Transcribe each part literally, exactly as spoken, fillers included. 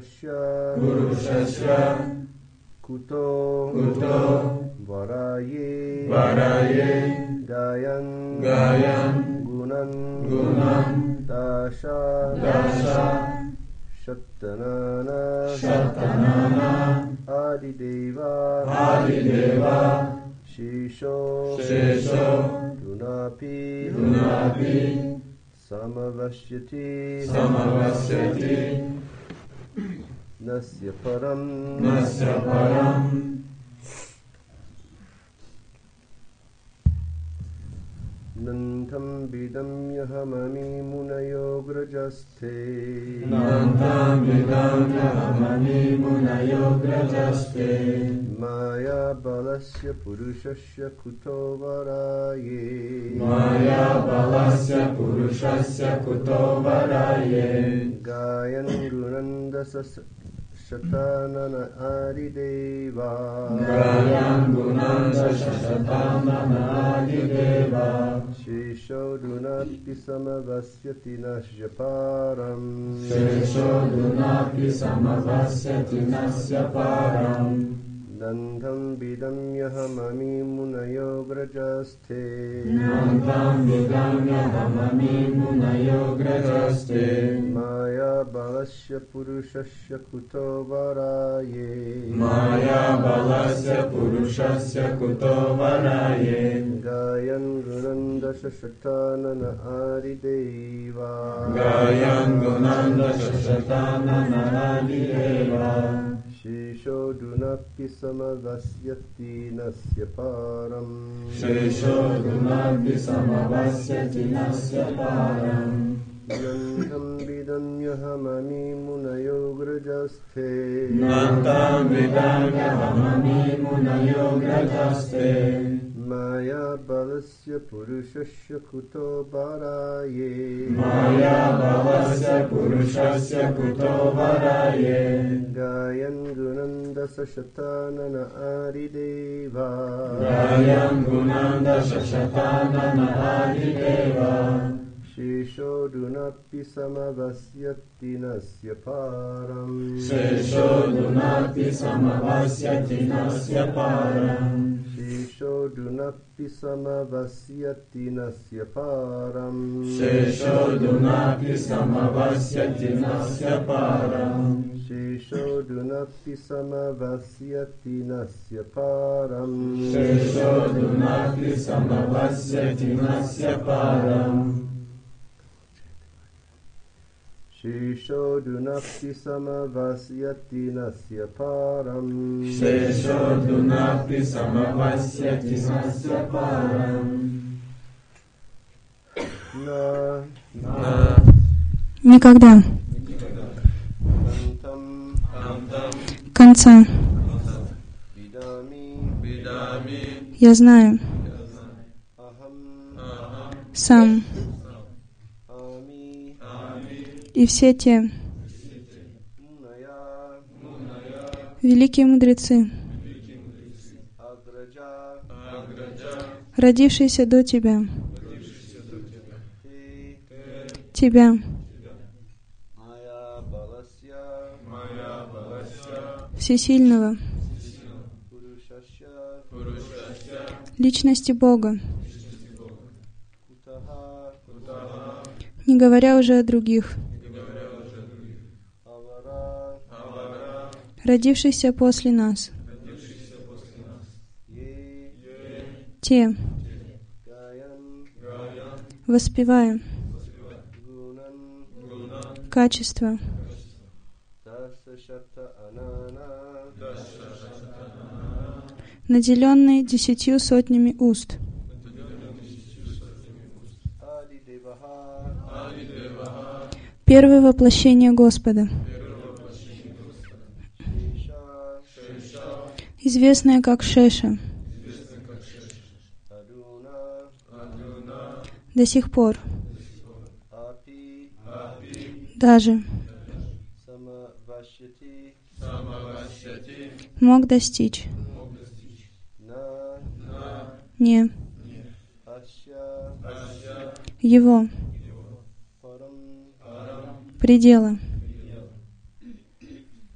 Purushasya Purushasya Kuto Kuto Varaye Varaye Gayan Gayan Gunan Gunam Dasha Dasha Shatanana Shatanana Adideva Adideva Shisho Shesho Dunapi Dunapi Samavasyati Samavasyati Nasya Param Nasya Param Nantam Vidam Yahamami Munayo Grajaste Nantam Vidam Yahamami Munayo Grajaste Maya Balasya Purushasya Kuto Varaye Maya Balasya Purushasya Kuto Varaye Gayan Gunandasa Shatanana Adideva Gayan Gunanda Shatanana Adideva Shisho Dunapi Samavasyati Nashyaparam Shesho Dunapi Samavasyati Nasya Param Nandam Vidam Yahamami Munayo Grajaste Nantam Vidam Yahamami Munayo Grajaste Maya Balasya Purushasya Kuto Varaye Maya Balasya Purushasya Kuto Varaye Gayan Gunandasha Shatanana Adideva Gayan Gunanda Shatanana Adideva Shisho Dunapi Samavasyati Nasya Param Shesho Dunapi Samavasyati Nasya Param Nandam Vidam Yahamami Munayo Grajaste Nantam Vidam Yahamami Munayo Grajaste Maya Balasya Purushasya Kuto Varaye Maya Balasya Purushasya Kuto Varaye Gayan Gunandasa Shatanana Adideva Gayan Gunanda Shatanana Adideva Shisho Dunapi Samavasyati Nasya Param Shesho Dunapi Samavasyati Nasya Param Shisho Dunapi Samavasyati Nasya Param Shesho Dunapi Samavasyati Nasya Param Shisho Dunapi Samavasyati Nasya Param Shesho Dunapi Samavasyati Nasya Param Shisho Dunapi Samavasyati Nasya Param Shesho Dunapi Samavasyati Nasya Param Na На Никогда. Antam Антам Конца. Vidami Видами Я знаю. Aham Ахам Сам. Ami Ами И все те Munaya Муная великие мудрецы, Agraja Аграджа родившиеся до тебя, Te тебя, Maya Balasya Мая Балася всесильного, Purushasya Пурушася личности Бога, Kutaha Кутаха не говоря уже о других, говоря уже других Avara Авара родившихся после нас, родившихся после нас Ye Е те, Gayan Гая воспевая Gunan Гуна качество, Dasa Shata Anana Даша Шатана наделенные десятью сотнями уст, Adi Devaha Ади Деваха первое воплощение Господа, Isha Шеша известное как Шеша, известный как Шеша Aduna Адуна до сих пор, Api Апи даже Samavashyati Самавасяти мог достичь, мог достичь Na на не Asya Ася его Param Парам предела.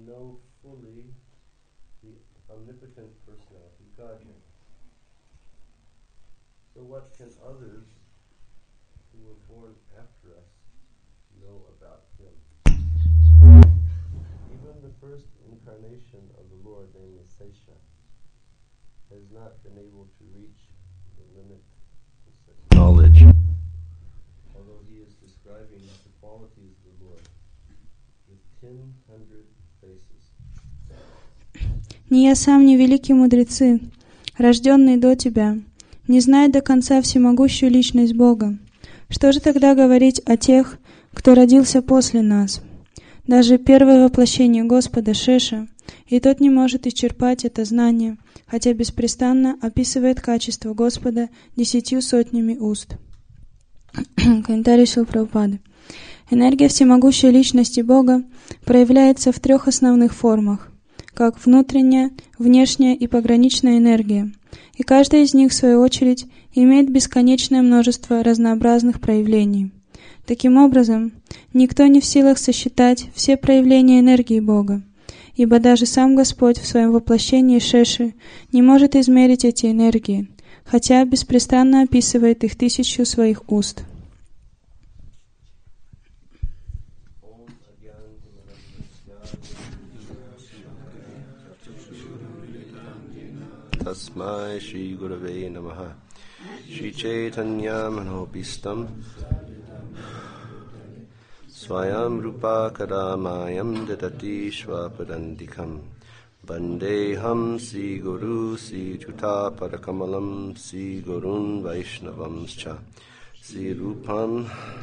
know fully the omnipotent personality of Godhead. So what can others who were born after us know about him? Even the first incarnation of the Lord, namely Sesha, has not been able to reach the limit of such knowledge, although he is describing the qualities of the Lord with ten hundred faces. Ни я сам, ни великие мудрецы, рожденные до тебя, не знают до конца всемогущую личность Бога. Что же тогда говорить о тех, кто родился после нас? Даже первое воплощение Господа Шеша, и тот не может исчерпать это знание, хотя беспрестанно описывает качество Господа десятью сотнями уст. Комментарий Шрилы Прабхупады. Энергия всемогущей личности Бога проявляется в трех основных формах, как внутренняя, внешняя и пограничная энергия, и каждая из них, в свою очередь, имеет бесконечное множество разнообразных проявлений. Таким образом, никто не в силах сосчитать все проявления энергии Бога, ибо даже сам Господь в своем воплощении Шеши не может измерить эти энергии, хотя беспрестанно описывает их тысячу своих уст. Tasmai Shri Gurave Namaha Shri Chaitanya Manobhistam Swayam Rupa Kadamayam Dadati Shvapadandikam Bandeham Sri Guru Sri Juta Padakamalam Sri Gurun Vaishnavamscha Sri Rupam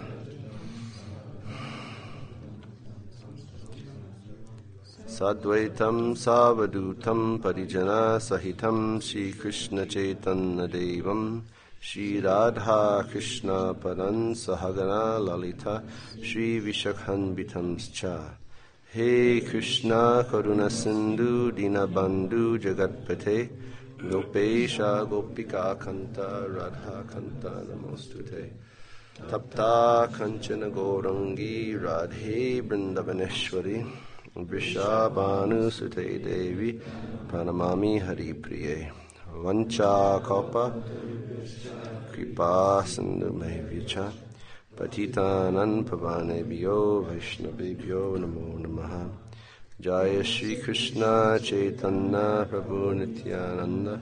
Sadvaitam Savadutam Parijana Sahitam Shri Krishna Chaitanya Devam Shri Radha Krishna Padan Sahagana Lalita Shri Vishakhanbitamscha He Krishna Karuna Sindhu Dinabandhu Jagatpate Gopesha Gopika Kanta Radha Kanta Namostute Tapta Kanchana Gaurangi Radhe Vrindavaneshwari Vrishabhanu Sute Devi Pranamami Hari Priye Vancha Kalpa Kripa Sindhu Mehvicha Patitanam Pavanebhyo Vaishnavebhyo Namo Namaha Jaya Shri Krishna Chaitanya Prabhu Nityananda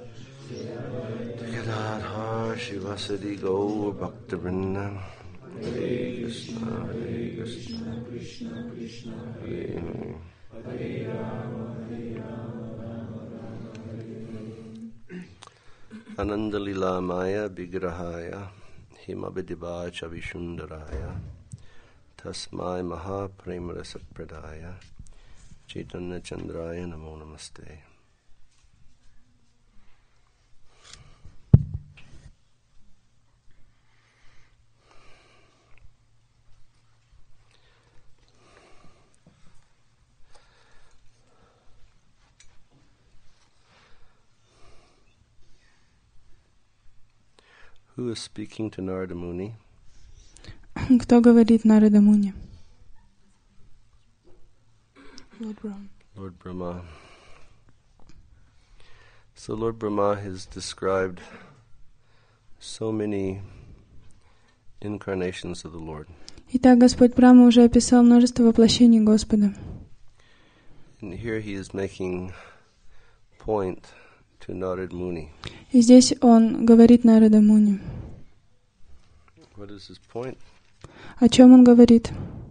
Gadadhar Shivasadi Gaur Bhaktivinoda Hare Krishna Hare Krishna Krishna Krishna Hare Hare Hare Rama Hare Rama Anandalila Maya Vigrahaya Himabhidivaya Chavishundaraya Tasmai Maha Premarasa Pradaya Chaitanya Chandraya Namo Namaste. Who is speaking to Narada Muni? Кто говорит Нарада Муни? Lord Brahma. Lord Brahma. So Lord Brahma has described so many incarnations of the Lord. Итак, Господь Брахма уже описал множество воплощений Господа. And here he is making point to Narada Muni. И здесь он говорит Нарада Муни. What is his point? О чем он говорит?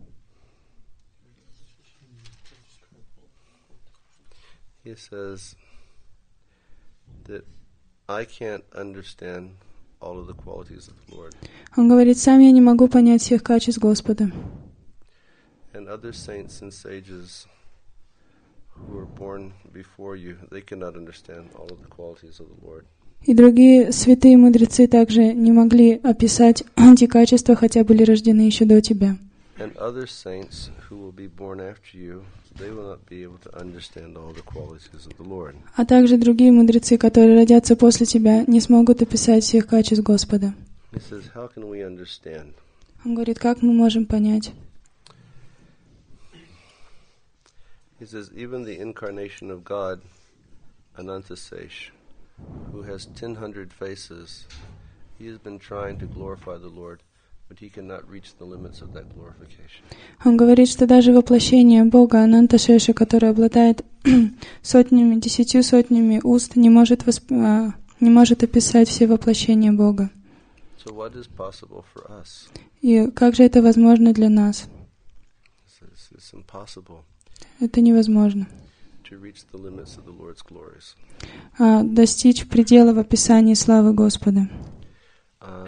He says that I can't understand all of the qualities of the Lord. Он говорит, сам я не могу понять всех качеств Господа. And other saints and sages who were born before you, they cannot understand all of the qualities of the Lord. И другие святые мудрецы также не могли описать эти качества, хотя были рождены еще до тебя. And other saints who will be born after you, they will not be able to understand all the qualities of the Lord. А также другие мудрецы, которые родятся после тебя, не смогут описать всех качеств Господа. He says, how can we understand? Он говорит, как мы можем понять? He says, even the incarnation of God, Anantasesh, who has ten hundred faces, he has been trying to glorify the Lord, but he cannot reach the limits of that glorification. Он говорит, что даже воплощение Бога Ананташеша, который обладает сотнями, десятью сотнями уст, не может, восп... не может описать все воплощения Бога. So what is possible for us? И как же это возможно для нас? It's, it's impossible Это невозможно. to reach the limits of the Lord's glories. А, достичь предела в описании славы Господа. Um,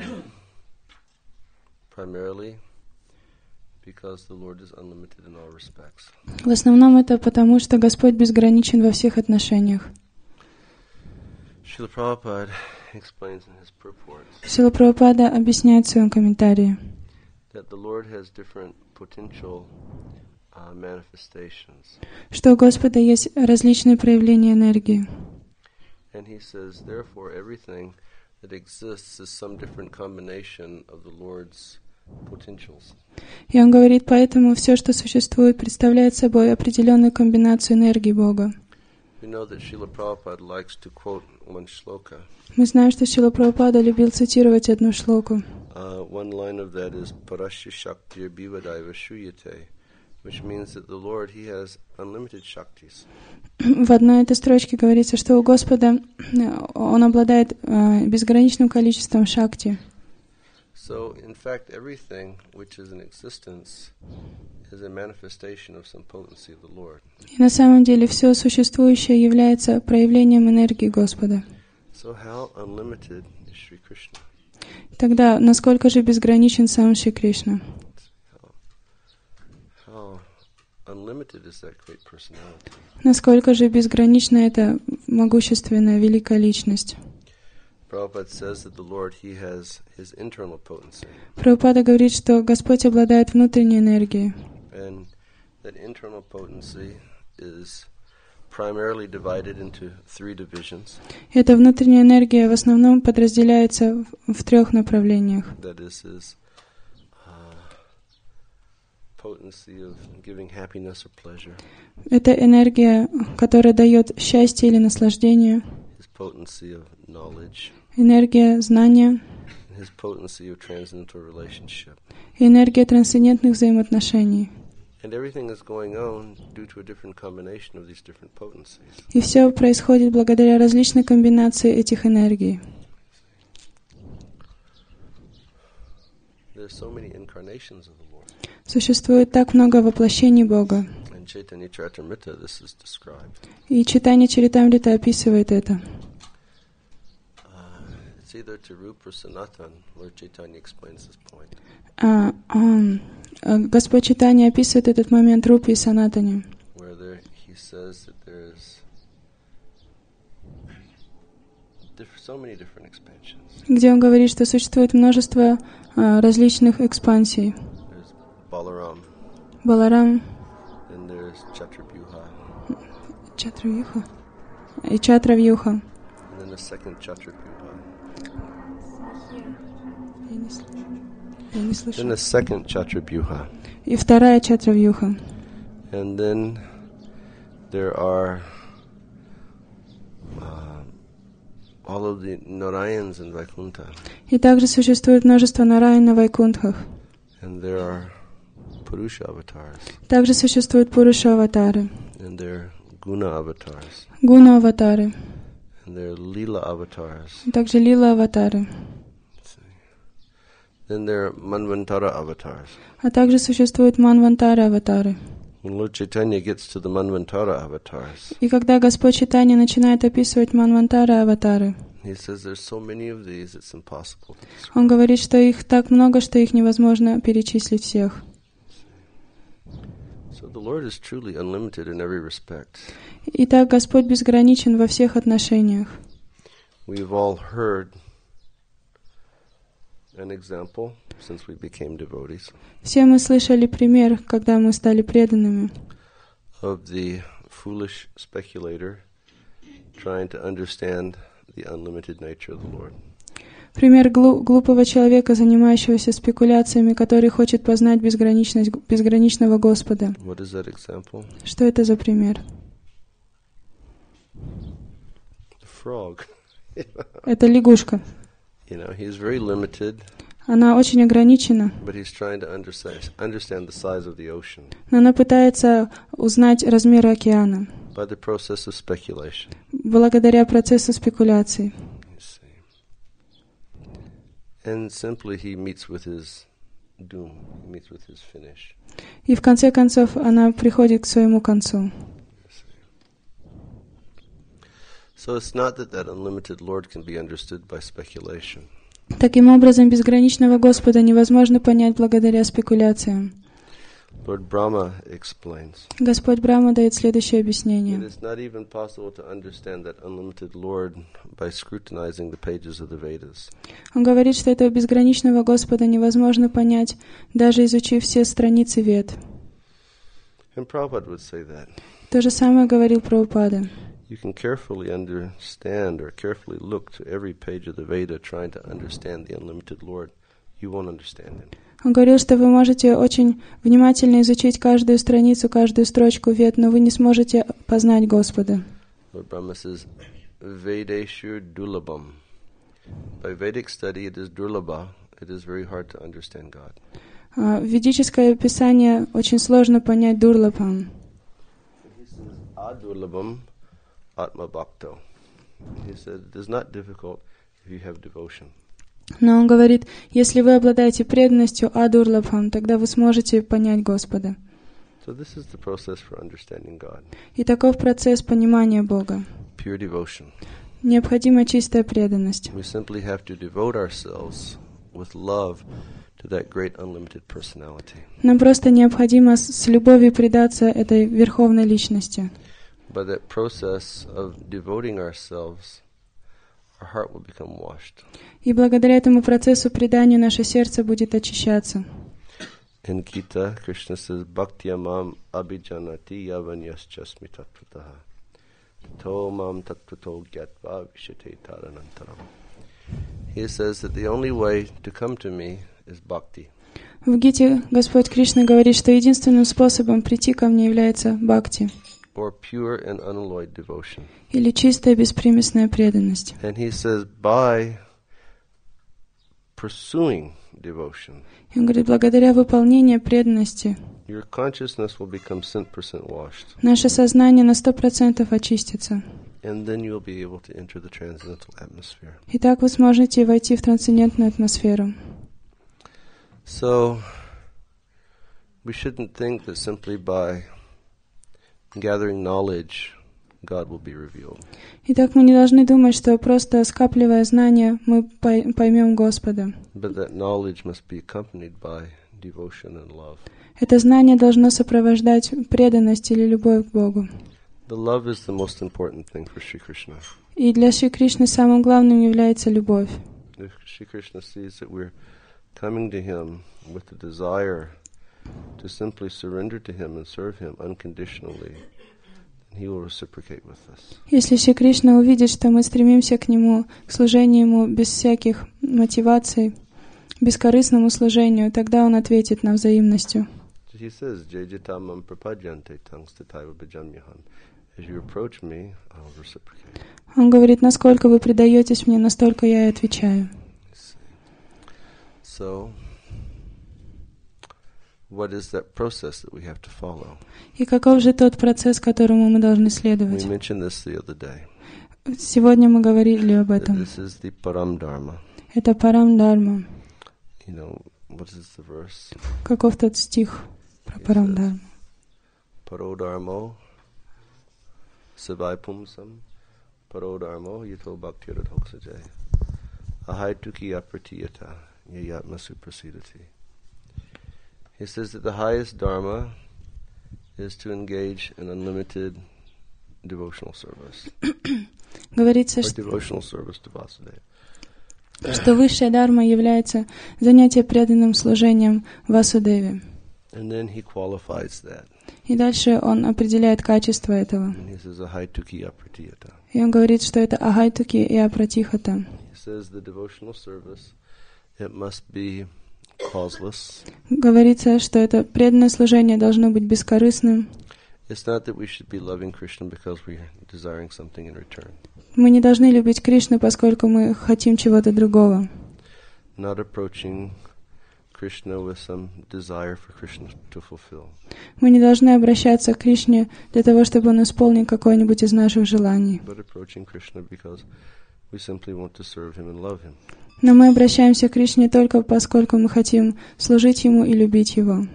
primarily because the Lord is unlimited in all respects. В основном это потому, что Господь безграничен во всех отношениях. Srila Prabhupada explains in his purports Шрила Прабхупада объясняет в своем комментарии, that the Lord has different potential uh, manifestations. что у Господа есть различные проявления энергии. And he says, therefore, everything that exists is some different combination of the Lord's potentials. И он говорит, поэтому все, что существует, представляет собой определенную комбинацию энергии Бога. We know that Srila Prabhupada likes to quote one shloka. Мы знаем, что Шрила Прабхупада любил цитировать одну шлоку. Uh, one line of that is Parasya Shaktir Bivadaiva Shuyate, which means that the Lord, He has unlimited Shaktis. В одной этой строчке говорится, что у Господа Он обладает э, безграничным количеством шакти. So, in fact, everything which is in existence is a manifestation of some potency of the Lord. И на самом деле все существующее является проявлением энергии Господа. So, how unlimited is Sri Krishna? Тогда насколько же безграничен сам Шри Кришна? How, how unlimited is that great personality? Насколько же безгранична эта могущественная великая личность? Prabhupada says that the Lord, He has His internal potency. Прабхупада говорит, что Господь обладает внутренней энергией. And that internal potency is primarily divided into three divisions. Эта внутренняя энергия в основном подразделяется в, в трех направлениях. That is His uh, potency of giving happiness or pleasure. Это энергия, которая дает счастье или наслаждение, His potency of knowledge. энергия знания, His potency of transcendental relationship. и энергия трансцендентных взаимоотношений. And everything is going on due to a different combination of these different potencies. И все происходит благодаря различной комбинации этих энергий. There's so many incarnations of the Lord. Существует так много воплощений Бога. In Chaitanya Charitamrita, this is described. И читание Чаритамрита описывает это. Uh, it's either to Rupa or Sanatan, Lord Chaitanya explains this point. А, а, Господь Чайтанья описывает этот момент Рупе и Санатане, Where there, he says that there's diff- so many different expansions. где он говорит, что существует множество а, различных экспансий. There's Balaram, Баларам, and there's Chaturvyuha, Чатравьюха и Чатравьюха. and then the second Chaturvyuha. Я не слышу. Я не слышу. Then the second Chaturvyuha. И вторая Чатравьюха. And then there are uh, all of the Narayans in Vaikuntha. И также существует множество Нараян на Вайкунтхах. And there are Purusha avatars. Также существуют Пуруша-аватары, And there are Guna avatars. Гуна-аватары, And there are Leela avatars. также Лила-аватары. Then there are Manvantara avatars. А также существуют Манвантара-аватары. When Lord Chaitanya gets to the Manvantara avatars, И когда Господь Чайтанья начинает описывать Манвантара-аватары, he says there's so many of these, it's impossible to describe. Он говорит, что их так много, что их невозможно перечислить всех. So the Lord is truly unlimited in every respect. Итак, Господь безграничен во всех отношениях. We've all heard an example since we became devotees Все мы слышали пример, когда мы стали преданными, of the foolish speculator trying to understand the unlimited nature of the Lord. Пример глу- глупого человека, занимающегося спекуляциями, который хочет познать безграничность безграничного Господа. What is that example? Что это за пример? The frog. Это лягушка. You know, he's very limited, Она очень ограничена, but he's trying to understand, understand the size of the ocean но она пытается узнать размер океана by the process of speculation. благодаря процессу спекуляций. You see. And simply he meets with his doom, he meets with his finish. И в конце концов она приходит к своему концу. So it's not that that unlimited Lord can be understood by speculation. Таким образом, безграничного Господа невозможно понять благодаря спекуляциям. Lord Brahma explains, Господь Брахма дает следующее it объяснение. is not even possible to understand that unlimited Lord by scrutinizing the pages of the Vedas. Он говорит, что этого безграничного Господа невозможно понять, даже изучив все страницы Вед. And Prabhupada would say that. То же самое говорил Прабхупада. You can carefully understand or carefully look to every page of the Veda trying to understand the unlimited Lord. You won't understand him. Он говорил, что вы можете очень внимательно изучить каждую страницу, каждую строчку Вед, но вы не сможете познать Господа. Lord Brahma says, Vedeshu Dulabham. By Vedic study it is Durlabha. It is very hard to understand God. А, Ведическое писание очень сложно понять Дурлабхам. He says, Adurlabham Atma Bhakto. He said, it is not difficult if you have devotion. Но он говорит, если вы обладаете преданностью Адурлабхам, тогда вы сможете понять Господа. So this is the process for understanding God. И таков процесс понимания Бога. Pure devotion. Необходима чистая преданность. We simply have to devote ourselves with love to that great unlimited personality. Нам просто необходимо с с любовью предаться этой верховной личности. By that process of devoting ourselves, our heart will become washed. И благодаря этому процессу предания наше сердце будет очищаться. In Gita, Krishna says, Bhaktyamam abhijanati yavanyaschasmi tattvataha. To mam tattvato gyatva vishate taranantaram. He says that the only way to come to me is bhakti. В Гите Господь Кришна говорит, что единственным способом прийти ко мне является бхакти, Or pure and unalloyed devotion. или чистая беспримесная преданность. And he says, by pursuing devotion, И он говорит, благодаря выполнению преданности your consciousness will become cent percent washed. наше сознание на сто процентов очистится. And then you'll be able to enter the transcendental atmosphere. И так вы сможете войти в трансцендентную атмосферу. So, we shouldn't think that simply by gathering knowledge, God will be revealed. Итак, мы не должны думать, что просто скапливая знания, мы пой- поймем Господа. But that knowledge must be accompanied by devotion and love. Это знание должно сопровождать преданность или любовь к Богу. The love is the most important thing for Sri Krishna. И для Шри Кришны самым главным является любовь. If Sri Krishna sees that we're coming to Him with the desire to simply surrender to Him and serve Him unconditionally, then He will reciprocate with us. Если Шри Кришна увидит, что мы стремимся к Нему, к служению Ему без всяких мотиваций, бескорыстному служению, тогда Он ответит на взаимностью. He says, Jejitamam prapadyante tangstataiva bhajamyaham. As you approach me, I'll reciprocate. Он говорит, насколько вы предаетесь мне, настолько я и отвечаю. So, what is that process that we have to follow? И каков же тот процесс, которому мы должны We следовать? mentioned this the other day. Сегодня мы говорили об That этом. this is the param dharma. Это Парам-дарма. You know, what is the verse? Каков тот стих про Парам-дарму? Paro dharmo savai pumsam paro dharmo yato bhaktirat hoksajay ahaituki apratiyata yayatma suprasidati. He says that the highest dharma is to engage in unlimited devotional service. Говорится, Or что devotional service to Vasudeva. что высшая дарма является занятие преданным служением Васудеве. And then he qualifies that. И дальше он определяет качество этого. And he says ahaituki apratiyata. И он говорит, что это агайтуки и апратихата. He says the devotional service, it must be causeless. Говорится, что это преданное служение должно быть бескорыстным. It's not that we should be loving Krishna because we're desiring something in return. Мы не должны любить Кришну, поскольку мы хотим чего-то другого. Not approaching Krishna with some desire for Krishna to fulfill. Мы не должны обращаться к Кришне для того, чтобы он исполнил какое-нибудь из наших желаний. But approaching Krishna because we simply want to serve him and love him. Но мы обращаемся к Кришне только поскольку мы хотим служить Ему и любить Его.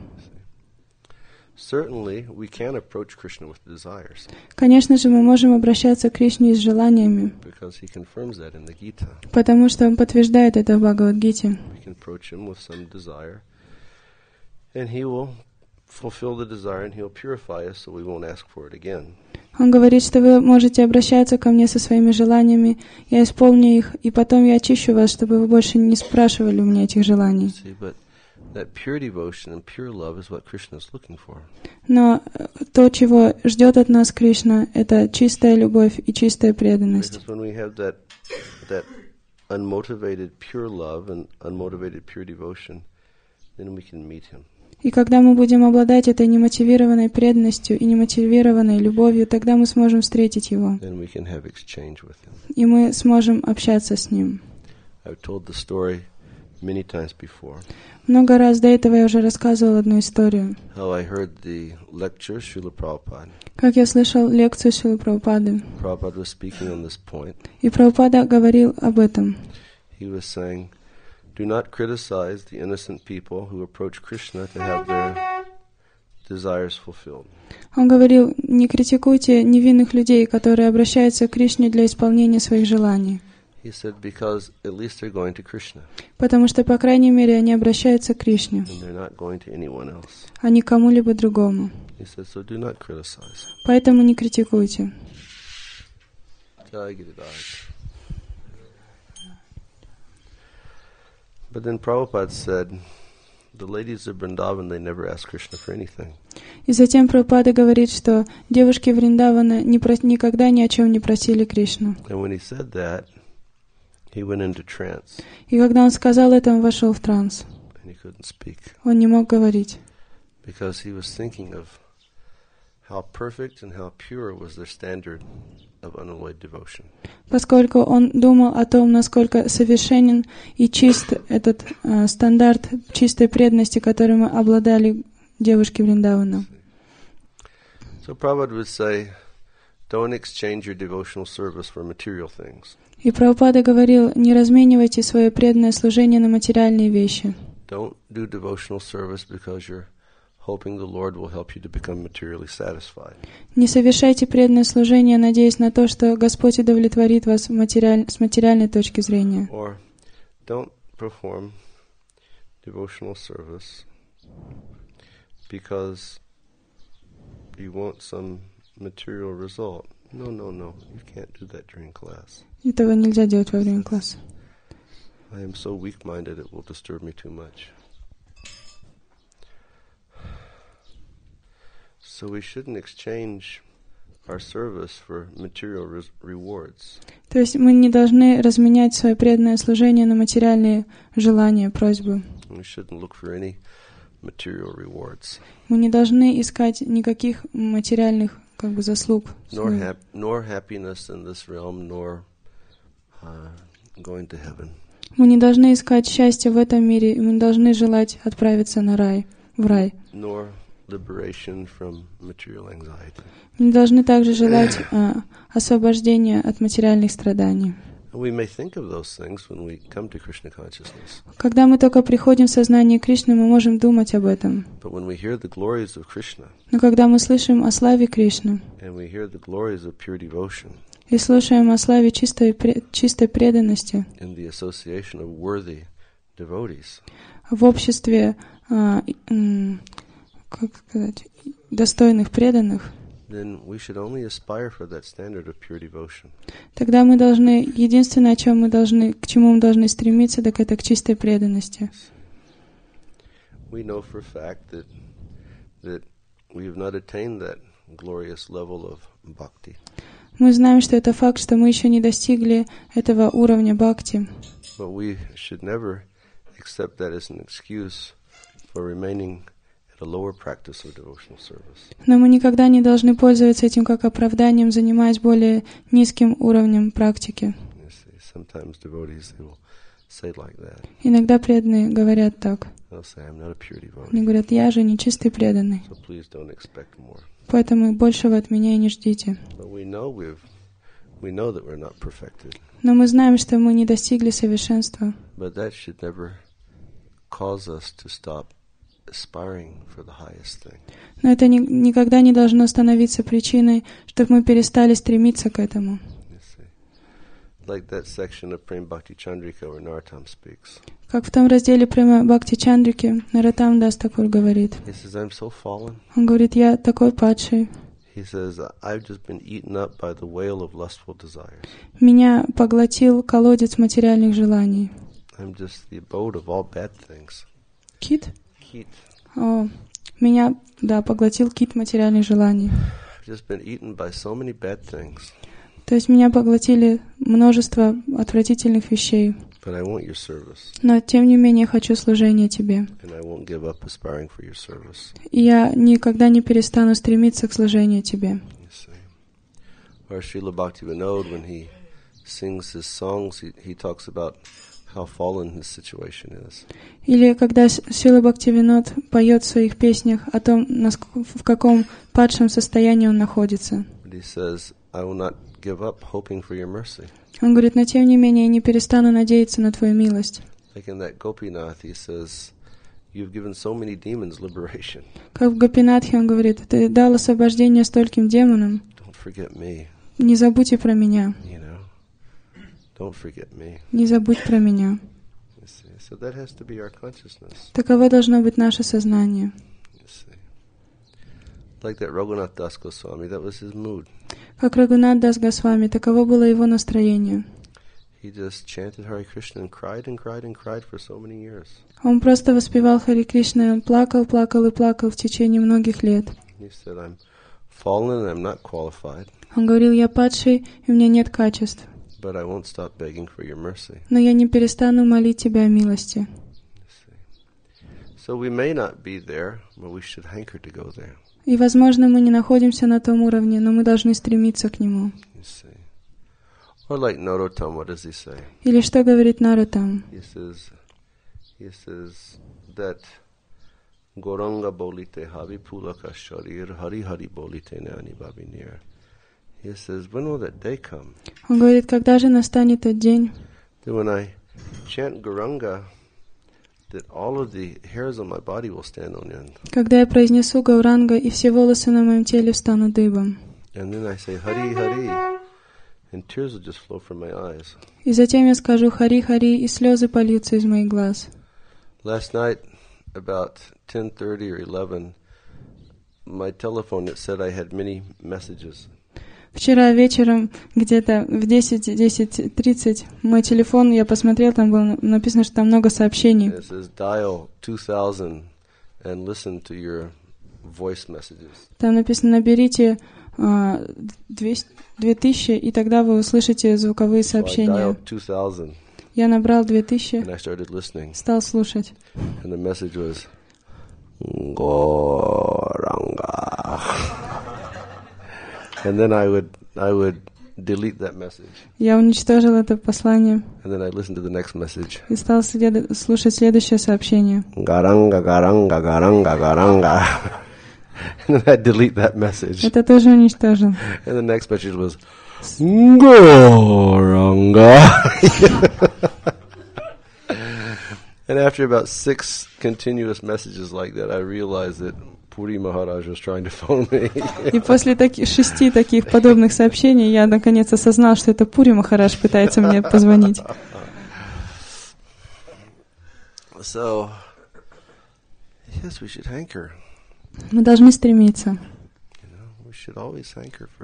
Certainly, we can approach Krishna with desires Конечно же, мы можем обращаться к Кришне с желаниями, because he confirms that in the Gita. потому что Он подтверждает это в Бхагавад-гите. We can approach him with some desire, and he will fulfill the desire, and he'll purify us, so we won't ask for it again. Он говорит, что вы можете обращаться ко мне со своими желаниями, я исполню их, и потом я очищу вас, чтобы вы больше не спрашивали у меня этих желаний. See, but that pure devotion and pure love is what Krishna is looking for. Но то, чего ждет от нас Кришна, это чистая любовь и чистая преданность. Because when we have that that unmotivated pure love and unmotivated pure devotion, then we can meet him. И когда мы будем обладать этой немотивированной преданностью и немотивированной любовью, тогда мы сможем встретить Его. Then we can have exchange with him. И мы сможем общаться с Ним. I've told the story many times before. Много раз до этого я уже рассказывал одну историю. How I heard the lecture Srila Prabhupada. Как я слышал лекцию Шрилы Прабхупады. Prabhupada was speaking on this point. И Прабхупада говорил об этом. He was saying, do not criticize the innocent people who approach Krishna to have their desires fulfilled. Он говорил, не критикуйте невинных людей, которые обращаются к Кришне для исполнения своих желаний. He said, because at least they're going to Krishna, Потому что, по крайней мере, они обращаются к Кришне, and they're not going to anyone else. а не к кому-либо другому. He said, so do not criticize. Поэтому не критикуйте. Jai Giridhar. But then Prabhupada said, the ladies of Vrindavan, they never ask Krishna for anything. И затем Прабхупада говорит, что девушки Вриндавана не про- никогда ни о чем не просили Кришну. And when he said that, he went into trance, И когда он сказал это, он вошел в транс. and he couldn't speak, Он не мог говорить, because he was thinking of how perfect and how pure was their standard of unalloyed devotion. поскольку он думал о том, насколько совершенен и чист этот э, стандарт чистой преданности, которым обладали девушки Вриндавана. So Prabhupada would say, don't exchange your devotional service for material things. И Прабхупада говорил, не разменивайте свое преданное служение на материальные вещи. Don't do devotional service because you're hoping the Lord will help you to become materially satisfied. Не совершайте преданное служение, надеясь на то, что Господь удовлетворит вас материаль... с материальной точки зрения. Or don't perform devotional service because you want some material result. No, no, no. You can't do that during class. Этого нельзя делать во время класса. I am so weak-minded it will disturb me too much. So we shouldn't exchange our service for material res- rewards. То есть мы не должны разменять свое преданное служение на материальные желания, просьбы. We shouldn't look for any material rewards. Мы не должны искать никаких материальных как бы заслуг. Nor, hap- nor happiness in this realm, nor uh, going to heaven. Мы не должны искать счастья в этом мире, и мы должны желать отправиться на рай, в рай. Nor liberation from material anxiety. Мы не должны также желать а, освобождения от материальных страданий. We may think of those things when we come to Krishna consciousness. Когда мы только приходим в сознание Кришны, мы можем думать об этом. But when we hear the glories of Krishna, Но когда мы слышим о славе Кришны and we hear the glories of pure devotion, и слушаем о славе чистой, пре- чистой преданности in the association of worthy devotees, в обществе, а, м, как сказать, достойных преданных, then we should only aspire for that standard of pure devotion. тогда мы должны, единственное, о чем мы должны, к чему мы должны стремиться, так это к чистой преданности. We know for a fact that that we have not attained that glorious level of bhakti. Мы знаем, что это факт, что мы еще не достигли этого уровня бхакти. But we should never accept that as an excuse for remaining at a lower practice of devotional service. Но мы никогда не должны пользоваться этим как оправданием, занимаясь более низким уровнем практики. You see, sometimes devotees they will say like that. Иногда преданные говорят так. They'll say, "I'm not a pure devotee." Они говорят, я же нечистый преданный, So please don't expect more. поэтому большего от меня и не ждите. But we know we've, we know that we're not perfected. Но мы знаем, что мы не достигли совершенства. But that should never cause us to stop aspiring for the highest thing. Но это ни, никогда не должно становиться причиной, чтобы мы перестали стремиться к этому. You see, like that section of Prem Bhakti Chandrika where Narottam speaks. Как в том разделе Према Бхакти Чандрики Нароттам Дас Такур говорит. He says, "I'm so fallen." Он говорит, я такой падший. He says, "I've just been eaten up by the whale of lustful desires. Меня поглотил колодец материальных желаний. I'm just the abode of all bad things." Кит? Heat. О, меня, да, поглотил кит материальных желаний. I've just been eaten by so many bad things. То есть меня поглотили множество отвратительных вещей. But I want your service, Но, тем не менее, хочу служения Тебе. and I won't give up aspiring for your service. И я никогда не перестану стремиться к служению Тебе. You see. Or Srila Bhaktivinoda, when he sings his songs, he, he talks about how fallen his situation is. Или когда Шрила Бхактивинод поет в своих песнях о том, наск- в каком падшем состоянии он находится. But he says, "I will not give up hoping for your mercy." Он говорит, но тем не менее, я не перестану надеяться на Твою милость. Like in that Gopinath, he says, "You've given so many demons liberation. Как в Гопинатхе он говорит, Ты дал освобождение стольким демонам, Don't forget me, не забудь и про меня, you know. Don't forget me." не забудь про меня. You see. So that has to be our consciousness. Таково должно быть наше сознание. You see. Like that Raghunath Das Goswami, that was his mood. Как Рагунат Дас Госвами, таково было его настроение. He just chanted Hare Krishna and cried and cried and cried for so many years. Он просто воспевал Хари Кришна, он плакал, плакал и плакал в течение многих лет. He said, "I'm fallen and I'm not qualified, Он говорил, я падший, и у меня нет качеств, but I won't stop begging for your mercy." но я не перестану молить Тебя о милости. You see. So we may not be there, but we should hanker to go there. И, возможно, мы не находимся на том уровне, но мы должны стремиться к нему. You see. Or like Narottam, what does he say? Или что говорит Нароттам? He says, he says that Goranga bolite havi pulaka sharir hari hari bolite nani babinir. He says, when will that day come? Он говорит, когда же настанет тот день, That when I chant Goranga, that all of the hairs on my body will stand on end. когда я произнесу Гауранга, и все волосы на моем теле встанут дыбом. And then I say, Hari Hari, and tears will just flow from my eyes. И затем я скажу Хари-Хари, и слезы польются из моих глаз. Last night, about ten thirty or eleven, my telephone, it said I had many messages. Вчера вечером, где-то в десять, десять тридцать, мой телефон, я посмотрел, там было написано, что там много сообщений. It says, dial two thousand and listen to your voice messages. Там написано, наберите а, две тысячи, и тогда вы услышите звуковые So I сообщения. dialed two thousand, Я набрал две тысячи, and I started listening. стал слушать. And the message was, Goranga. And then I would I would delete that message. Я уничтожил это послание And then I listened to the next message. и стал след... слушать следующее сообщение. Garanga, garanga, garanga, garanga. And then I delete that message. Это тоже уничтожил. And the next message was, Goranga. And after about six continuous messages like that, I realized that Puri Maharaj was trying to phone me. И после таки, шести таких подобных сообщений я наконец осознал, что это Пури Махарадж пытается мне позвонить. So, yes, we should hanker. Мы должны стремиться. You know, we should always hanker for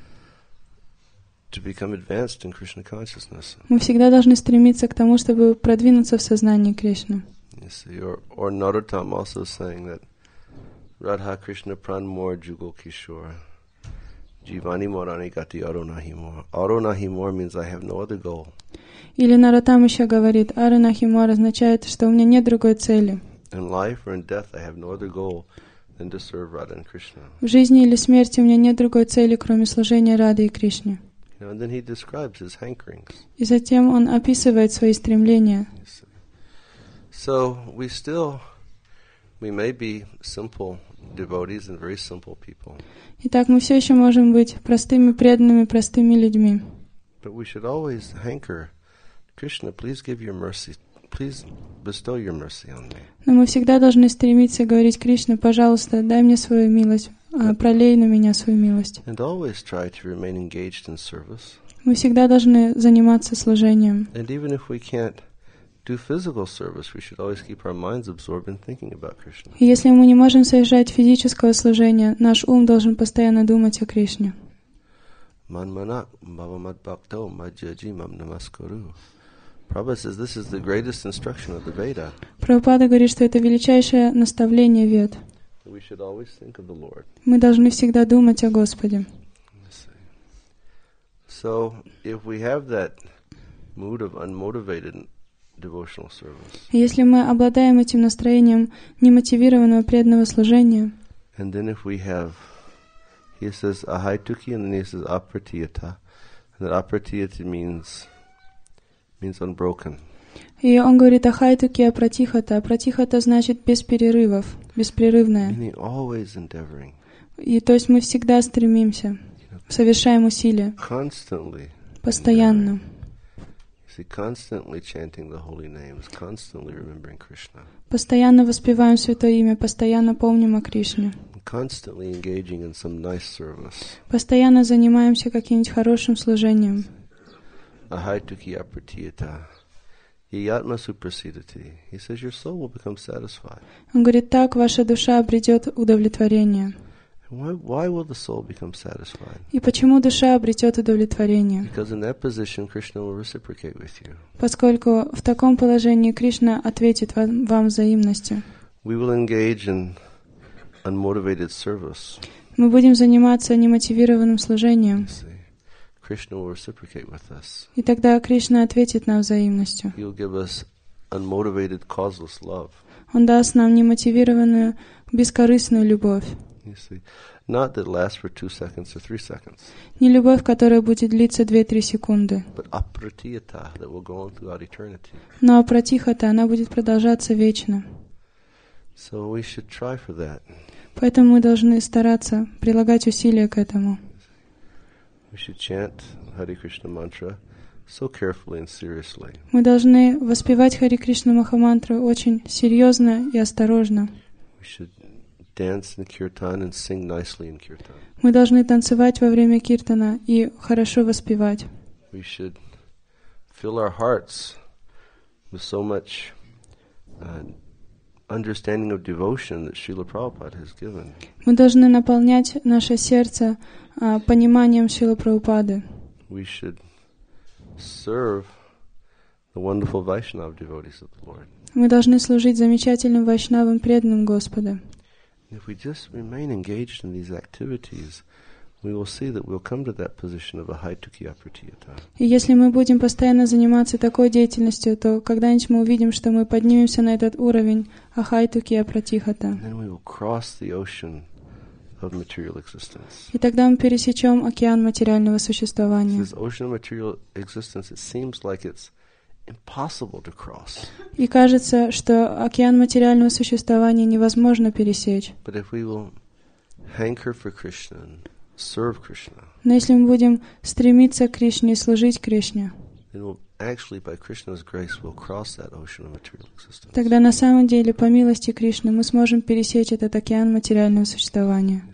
to become advanced in Krishna consciousness. Мы всегда должны стремиться к тому, чтобы продвинуться в сознании Кришны. You see, or or Narottam also saying that Radha Krishna Pranmor Jugal Kishore Jivani morani gati aro nahi more. Aro nahi more means I have no other goal. Или Нароттам еще говорит, Ара Нахи Мор означает, что у меня нет другой цели. In life or in death, I have no other goal than to serve Radha and Krishna. В жизни или смерти у меня нет другой цели, кроме служения Рады и Кришне. You know, and then he describes his hankerings. И затем он описывает свои стремления. So we still, we may be simple devotees and very simple people. Итак, мы все еще можем быть простыми, преданными, простыми людьми. But we should always hanker, Krishna, please give your mercy, please bestow your mercy on me. Но мы всегда должны стремиться говорить, Кришна, пожалуйста, дай мне свою милость, а, пролей на меня свою милость. And always try to remain engaged in service. Мы всегда должны заниматься служением. And even if we can't do physical service, we should always keep our minds absorbed in thinking about Krishna. И если мы не можем совершать физического служения, наш ум должен постоянно думать о Кришне. Manmanak bhavamat bhakto majjaji mam namaskaru. Prabhupada says this is the greatest instruction of the Veda. Прабхупада говорит, что это величайшее наставление Вед. We should always think of the Lord. Мы должны всегда думать о Господе. So, if we have that mood of unmotivated devotional service, Если мы обладаем этим настроением немотивированного преданного служения, and then if we have, he says ahaituki, and then he says apratiyata, and that apratiyata means means unbroken. и он говорит ахайтуки апратихата. Апратихата значит без перерывов, беспрерывное. Meaning always endeavoring, И то есть мы всегда стремимся, совершаем усилия, constantly, постоянно. you see, constantly chanting the holy names, constantly remembering Krishna, Постоянно воспеваем Святое Имя, постоянно помним о Кришне. constantly engaging in some nice service. Постоянно занимаемся каким-нибудь хорошим служением. Ahaituki apratiyata, yatma suprasidati. He says your soul will become satisfied. Он говорит, так ваша душа обретет удовлетворение. Why, why will the soul become satisfied? И почему душа обретет удовлетворение? Because in that position, Krishna will reciprocate with you. Поскольку в таком положении Кришна ответит вам, вам взаимностью. We will engage in unmotivated service. Мы будем заниматься немотивированным служением. See, Krishna will reciprocate with us. И тогда Кришна ответит нам взаимностью. He'll give us unmotivated, causeless love. Он даст нам немотивированную, бескорыстную любовь. You see, not that lasts for two seconds or three seconds, Не любовь, которая будет длиться две-три секунды. but apratiyata that will go on throughout eternity. Но апратихата, она будет продолжаться вечно. So we should try for that. Поэтому мы должны стараться прилагать усилия к этому. We should chant Hare Krishna mantra so carefully and seriously. Мы должны воспевать Хари Кришна Махамантру очень серьезно и осторожно. We should dance in kirtan and sing nicely in kirtan. Мы должны танцевать во время киртана и хорошо воспевать. We should fill our hearts with so much uh, understanding of devotion that Srila Prabhupada has given. Мы должны наполнять наше сердце а, пониманием Шрилы Прабхупады. We should serve the wonderful Vaishnava devotees of the Lord. Мы должны служить замечательным вайшнавам, преданным Господа. If we just remain engaged in these activities, we will see that we'll come to that position of a haituki apratiyata. И если мы будем постоянно заниматься такой деятельностью, то когда-нибудь мы увидим, что мы поднимемся на этот уровень ахайтуки апратихата. And then we will cross the ocean of material existence. И тогда мы пересечем океан материального существования. This ocean of material existence, it seems like it's impossible to cross. И кажется, что океан материального существования невозможно пересечь. But if we will hanker for Krishna and serve Krishna, Но если мы будем стремиться к Кришне и служить Кришне, then we'll actually, by Krishna's grace, we'll cross that ocean of material existence. тогда на самом деле, по милости Кришны, мы сможем пересечь этот океан материального существования.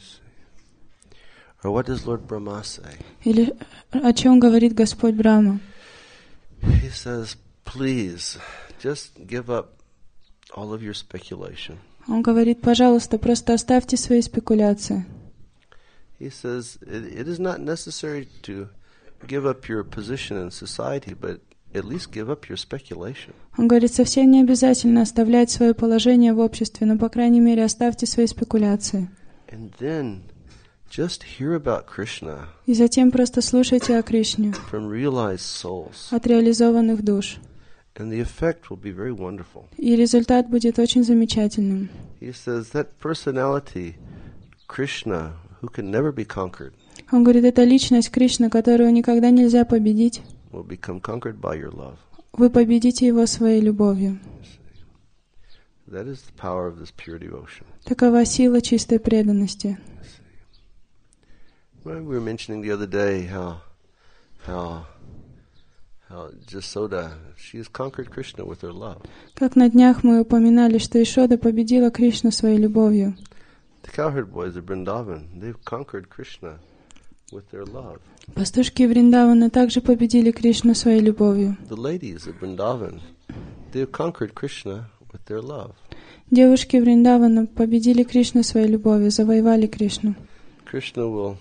Or what does Lord Brahma say? Или о чем говорит Господь Брахма? He says, please, just give up all of your speculation. Он говорит, пожалуйста, просто оставьте свои спекуляции. He says, it, it is not necessary to give up your position in society, but at least give up your speculation. Он говорит, совсем не обязательно оставлять свое положение в обществе, но, по крайней мере, оставьте свои спекуляции. And then just hear about Krishna И затем просто слушайте о Кришне from realized souls, от реализованных душ. and the effect will be very wonderful. И результат будет очень замечательным. He says that personality, Krishna, who can never be conquered, Он говорит, это личность Кришны, которую никогда нельзя победить. will become conquered by your love. Вы победите его своей любовью. That is the power of this pure devotion. Такова сила чистой преданности. Well, we were mentioning the other day how, how, how Jasoda, she has conquered Krishna with her love. Как на днях мы упоминали, что Ишода победила Кришну своей любовью. The cowherd boys of Vrindavan, they've conquered Krishna with their love. Пастушки Вриндавана также победили Кришну своей любовью. The ladies of Vrindavan, they've conquered Krishna with their love. Девушки Вриндавана победили Кришну своей любовью, завоевали Кришну. Krishna will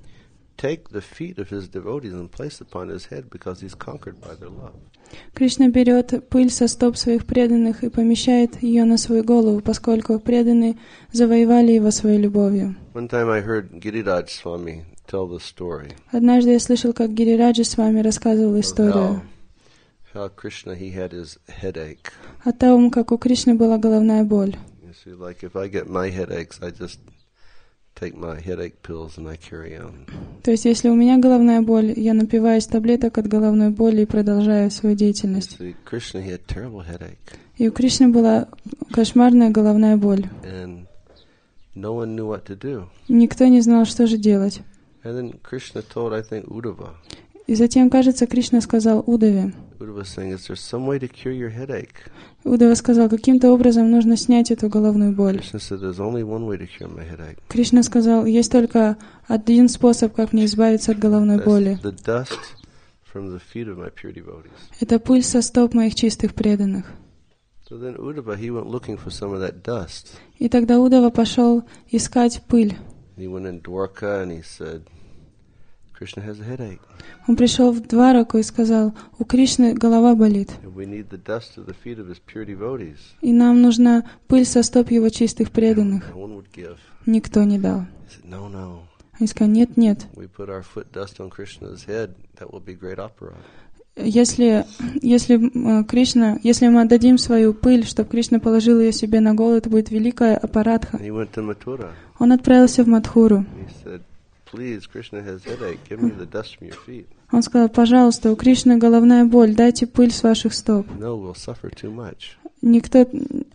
take the feet of his devotees and place upon his head because he's conquered by their love. Кришна берет пыль со стоп своих преданных и помещает ее на свою голову, поскольку преданные завоевали его своей любовью. One time I heard Giriraj Swami tell the story Однажды я слышал, как Гирираджа с вами рассказывал of историю how, how Krishna, he had his headache. о том, как у Кришны была головная боль. You see, like if I get my headaches, I just take my headache pills and I carry on. То есть, если у меня головная боль, я напиваюсь таблеток от головной боли и продолжаю свою You деятельность. see, Krishna, he had terrible headache, И у Кришны была кошмарная головная боль. and no one knew what to do. Никто не знал, что же делать. And then Krishna told, I think, Uddhava. И затем, кажется, Кришна сказал Удаве. Uddhava was saying, is there some way to cure your headache? Удава сказал, каким-то образом нужно снять эту головную боль. Krishna said, there's only one way to cure my headache. Кришна сказал, есть только один способ, как мне избавиться от головной That's боли. the dust from the feet of my pure devotees. Это пыль со стоп моих чистых преданных. So then Uddhava, he went looking for some of that dust. И тогда Удава пошел искать пыль. He went in Dwarka and he said, Krishna has a headache. Он пришел в Двараку и сказал, у Кришны голова болит, And we need the dust of the feet of his pure devotees. и нам нужна пыль со стоп его чистых преданных. No one would give. Никто не дал. He said, no, no. Они сказали, нет, нет. We put our foot dust on Krishna's head. That will be great opera. Если, если, э, Кришна, если мы отдадим свою пыль, чтобы Кришна положил ее себе на голову, это будет великая аппаратха. And he went to Mathura. Он отправился в Мадхуру. He said, please, Krishna has headache. Give me the dust from your feet. Он сказал, пожалуйста, у Кришны головная боль, дайте пыль с ваших стоп. No, we'll suffer too much. Никто,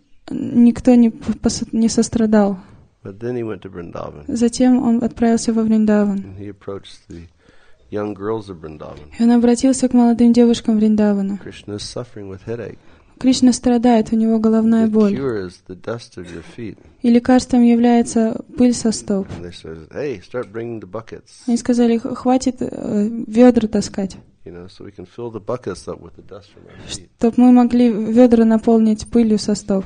никто не, пос- не сострадал. But then he went to Vrindavan. Затем он отправился во Вриндаван. And he approached the young girls of Vrindavan. И он обратился к молодым девушкам Вриндавана. Krishna is suffering with headache. Кришна страдает, у него головная The боль. cure is the dust of your feet. И лекарством является пыль со стоп. And they said, hey, start bringing the buckets. Они сказали, «Х- хватит э, ведра таскать, You know, so we can fill the buckets up with the dust from our feet. чтобы мы могли ведра наполнить пылью со стоп.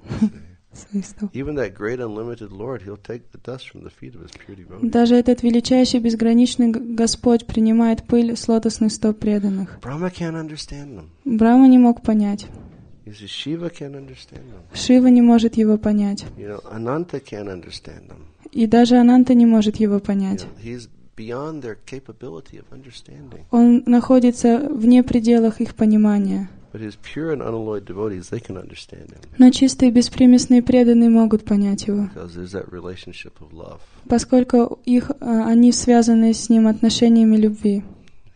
Своих стоп. Even that great unlimited Lord, he'll take the dust from the feet of his pure devotees. Даже этот величайший безграничный Г- Господь принимает пыль с лотосных стоп преданных. Brahma can't understand them. Брахма не мог понять. You see, Shiva can't understand them. Шива не может его понять. You know, Ananta can't understand them. И даже Ананта не может его You понять. know, he's beyond their capability of understanding. Он находится вне пределах их понимания. But his pure and unalloyed devotees, they can understand him Но чистые беспримесные преданные могут понять его, because there's that relationship of love. поскольку их, а, они связаны с ним отношениями любви.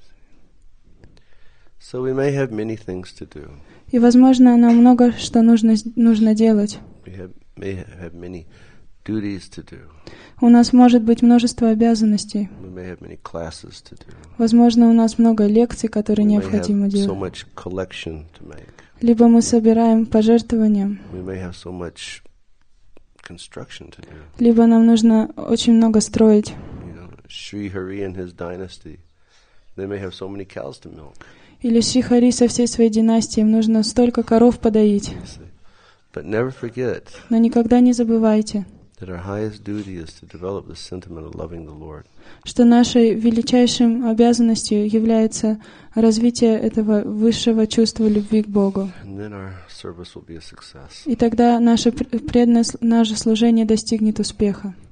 So we may have many things to do. И, возможно, нам много что нужно, с- нужно делать. We have, may have many duties to do. У нас может быть множество обязанностей. We may have many classes to do. Возможно, у нас много лекций, которые We may необходимо have so делать. much collection to make. Либо мы собираем пожертвования, We may have so much construction to do. либо нам нужно очень много строить. You know, Sri Hari and his dynasty, they may have so many cows to milk. Или Шри Хари со всей своей династией, им нужно столько коров подоить. You see. But never forget Но никогда не забывайте, that our highest duty is to develop the sentiment of loving the Lord. что нашей величайшим обязанностью является развитие этого высшего чувства любви к Богу. And then our service will be a success. И тогда наше пр- преданное, с- наше служение достигнет успеха.